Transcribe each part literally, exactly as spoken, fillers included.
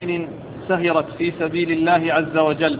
سهرت في سبيل الله عز وجل.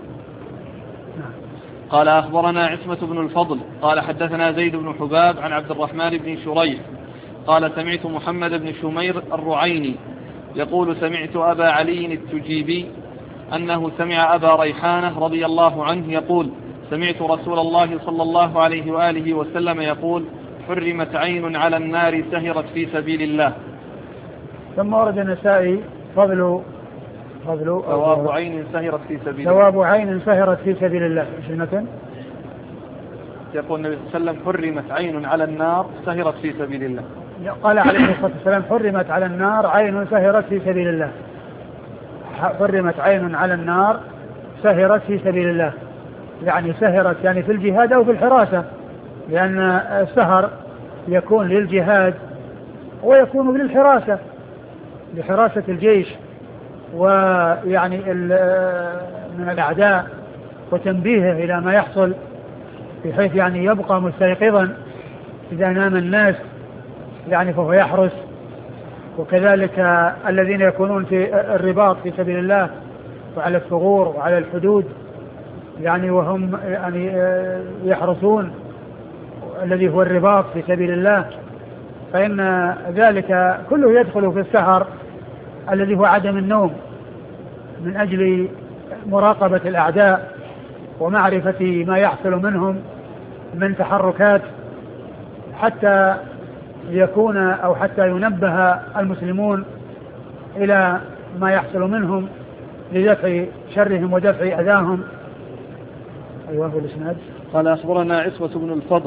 قال أخبرنا عصمة بن الفضل قال حدثنا زيد بن حباب عن عبد الرحمن بن شريح قال سمعت محمد بن شمير الرعيني يقول سمعت أبا علي التجيبي أنه سمع أبا ريحانة رضي الله عنه يقول سمعت رسول الله صلى الله عليه وآله وسلم يقول حرمت عين على النار سهرت في سبيل الله. ثم ورد النسائي فضل فضل ثواب عين سهرت في سبيل الله. ثواب عين سهرت في سبيل الله. ايش المتن؟ يقول النبي صلى الله عليه وسلم حرمت عين على النار سهرت في سبيل الله. قال عليه الصلاة والسلام حرمت على النار عين سهرت في سبيل الله. حرمت عين على النار سهرت في سبيل الله، يعني سهرت يعني في الجهاد أو في الحراسة، لأن السهر يكون للجهاد ويكون للحراسة، لحراسة الجيش ويعني من الأعداء وتنبيهه إلى ما يحصل، بحيث يعني يبقى مستيقظا إذا نام الناس يعني فهو يحرس. وكذلك الذين يكونون في الرباط في سبيل الله وعلى الثغور وعلى الحدود يعني وهم يعني يحرسون الذي هو الرباط في سبيل الله، فإن ذلك كله يدخل في السهر الذي هو عدم النوم من أجل مراقبة الأعداء ومعرفة ما يحصل منهم من تحركات، حتى يكون أو حتى ينبه المسلمون إلى ما يحصل منهم لدفع شرهم ودفع أذاهم. أيوه الإسناد. قال أخبرنا عصمة بن الفضل